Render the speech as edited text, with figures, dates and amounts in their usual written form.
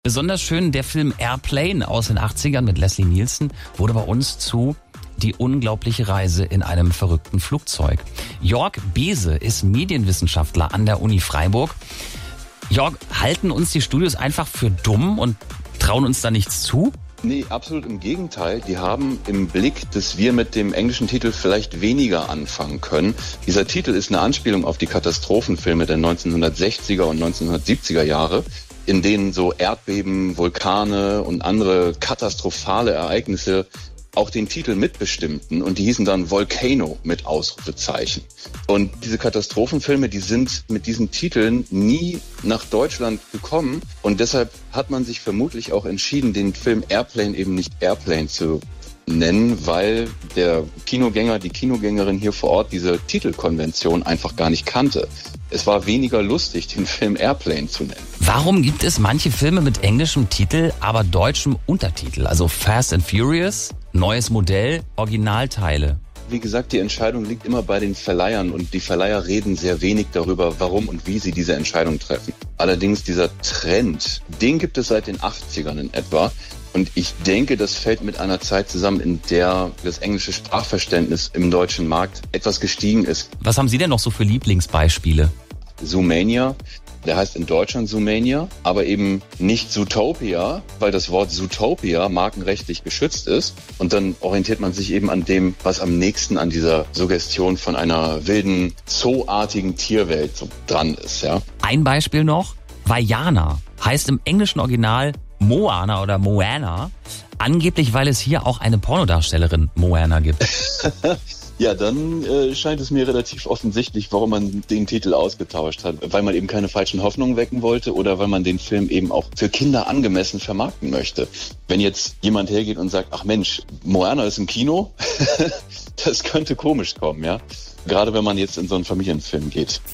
Besonders schön der Film Airplane aus den 80ern mit Leslie Nielsen wurde bei uns zu Die unglaubliche Reise in einem verrückten Flugzeug. Jörg Bese ist Medienwissenschaftler an der Uni Freiburg. Jörg, halten uns die Studios einfach für dumm und trauen uns da nichts zu? Nee, absolut im Gegenteil. Die haben im Blick, dass wir mit dem englischen Titel vielleicht weniger anfangen können. Dieser Titel ist eine Anspielung auf die Katastrophenfilme der 1960er und 1970er Jahre, in denen so Erdbeben, Vulkane und andere katastrophale Ereignisse auch den Titel mitbestimmten, und die hießen dann Volcano mit Ausrufezeichen. Und diese Katastrophenfilme, die sind mit diesen Titeln nie nach Deutschland gekommen, und deshalb hat man sich vermutlich auch entschieden, den Film Airplane eben nicht Airplane zu nennen, weil der Kinogänger, die Kinogängerin hier vor Ort diese Titelkonvention einfach gar nicht kannte. Es war weniger lustig, den Film Airplane zu nennen. Warum gibt es manche Filme mit englischem Titel, aber deutschem Untertitel? Also Fast and Furious, neues Modell, Originalteile. Wie gesagt, die Entscheidung liegt immer bei den Verleihern, und die Verleiher reden sehr wenig darüber, warum und wie sie diese Entscheidung treffen. Allerdings dieser Trend, den gibt es seit den 80ern in etwa. Und ich denke, das fällt mit einer Zeit zusammen, in der das englische Sprachverständnis im deutschen Markt etwas gestiegen ist. Was haben Sie denn noch so für Lieblingsbeispiele? Zoomania, der heißt in Deutschland Zoomania, aber eben nicht Zootopia, weil das Wort Zootopia markenrechtlich geschützt ist. Und dann orientiert man sich eben an dem, was am nächsten an dieser Suggestion von einer wilden, zooartigen Tierwelt so dran ist. Ja. Ein Beispiel noch, Vaiana heißt im englischen Original Moana oder Moana, angeblich, weil es hier auch eine Pornodarstellerin Moana gibt. Ja, dann scheint es mir relativ offensichtlich, warum man den Titel ausgetauscht hat. Weil man eben keine falschen Hoffnungen wecken wollte oder weil man den Film eben auch für Kinder angemessen vermarkten möchte. Wenn jetzt jemand hergeht und sagt, ach Mensch, Moana ist im Kino, das könnte komisch kommen, ja. Gerade wenn man jetzt in so einen Familienfilm geht.